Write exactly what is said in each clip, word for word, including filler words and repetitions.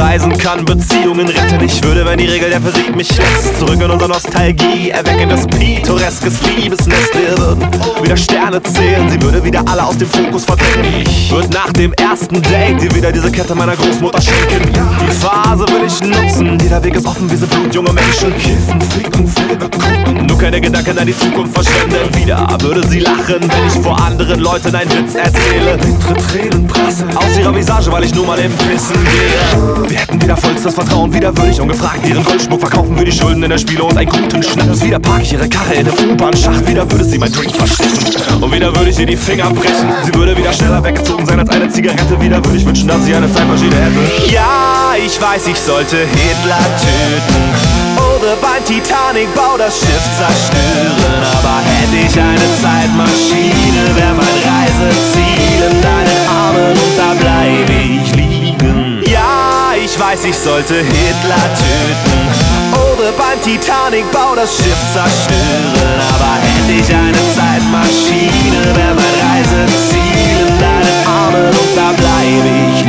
reisen kann, Beziehungen retten. Ich würde, wenn die Regel der Physik mich lässt, zurück in unsere Nostalgie erwecken, das pittoreskes Liebesnest. Wir würden wieder Sterne zählen, sie würde wieder alle aus dem Fokus verdrängen. Ich würde nach dem ersten Date dir wieder diese Kette meiner Großmutter schenken. Die Phase will ich nutzen, jeder Weg ist offen, wir sind blutjunge Menschen. Kiffen, ficken, Filme gucken, nur keine Gedanken an die Zukunft verschwenden. Wieder würde sie lachen, wenn ich vor anderen Leuten einen Witz erzähle. Bittere Tränen prassen aus ihrer Visage, weil ich nur mal im Pissen gehe. Wir hätten wieder vollstes Vertrauen, wieder würde ich ungefragt ihren Goldschmuck verkaufen, würde die Schulden in der Spiele und einen guten Schnaps. Wieder park ich ihre Karre in einem U-Bahn-Schacht, wieder würde sie mein Drink verstecken und wieder würde ich ihr die Finger brechen. Sie würde wieder schneller weggezogen sein als eine Zigarette, wieder würde ich wünschen, dass sie eine Zeitmaschine hätte. Ja, ich weiß, ich sollte Hitler töten oder beim Titanic-Bau das Schiff zerstören, aber hätte ich eine Zeitmaschine, wäre mein Reiseziel in deinen Armen und da bleibe ich liegen. Ja, ich weiß, ich sollte Hitler töten oder beim Titanic-Bau das Schiff zerstören, aber hätte ich eine Zeitmaschine, wäre mein Reiseziel in deinen Armen und da bleibe ich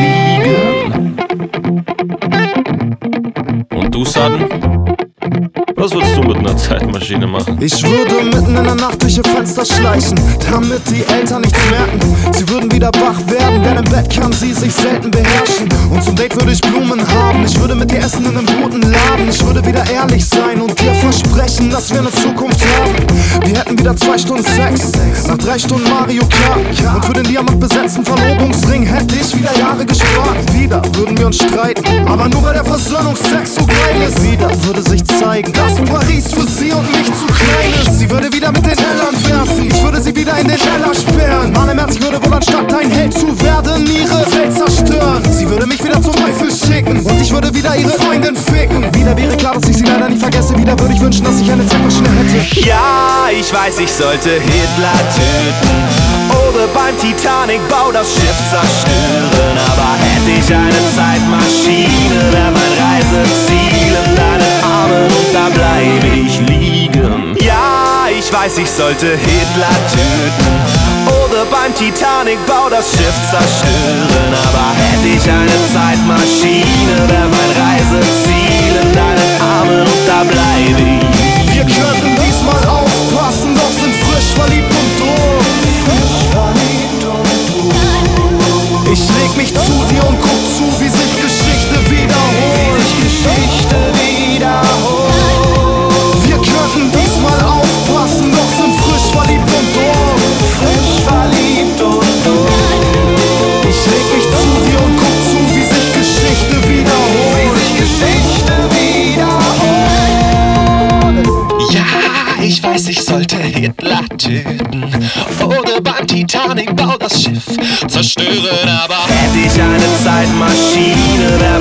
liegen. Und du, Sudden? Was würdest du mit einer Zeitmaschine machen? Ich würde mitten in der Nacht durch ihr Fenster schleichen, damit die Eltern nichts merken. Sie würden wieder wach werden, denn im Bett kann sie sich selten beherrschen. Und zum Date würde ich Blumen haben, ich würde mit dir essen in einem guten Laden. Ich würde wieder ehrlich sein und dir versprechen, dass wir eine Zukunft haben. Wir hätten wieder zwei Stunden Sex, nach drei Stunden Mario Kart. Und für den diamantbesetzten Verlobungsring hätte ich wieder Jahre gespart. Wieder würden wir uns streiten, aber nur weil der Versöhnungsex so geil ist. Wieder würde sich zeigen, dass Paris für sie und mich zu klein ist. Sie würde wieder mit den Tellern werfen, ich würde sie wieder in den Keller sperren. Arne Merz würde wohl anstatt ein Held zu werden ihre Welt zerstören. Sie würde mich wieder zum Teufel schicken und ich würde wieder ihre Freundin ficken. Wieder wäre klar, dass ich sie leider nicht vergesse. Wieder würde ich wünschen, dass ich eine Zeitmaschine hätte. Ja, ich weiß, ich sollte Hitler töten oder beim Titanic-Bau das Schiff zerstören, aber hätte ich eine Zeitmaschine, wäre mein Reiseziel in deinen Armen und da bleibe ich liegen. Ja, ich weiß, ich sollte Hitler töten oder beim Titanic-Bau das Schiff zerstören, aber hätte ich eine Zeitmaschine, wäre mein Reiseziel in deinen Armen und da bleibe ich. Wir könnten diesmal aufpassen, doch sind frisch verliebt und doof. Frisch verliebt und doof. Ich leg mich zu dir und guck zu, wie sich Geschichte wiederholt. Wie sich Geschichte wiederholt. Wir könnten diesmal aufpassen, doch sind frisch verliebt und doof. Frisch verliebt und doof. Ich leg mich zu dir und guck zu, wie sich Geschichte wiederholt. Wie sich Geschichte wiederholt. Ja, ich weiß, ich sollte Hitler töten oder beim Titanic-Bau das Schiff zerstören, aber hätte ich eine Zeitmaschine, wäre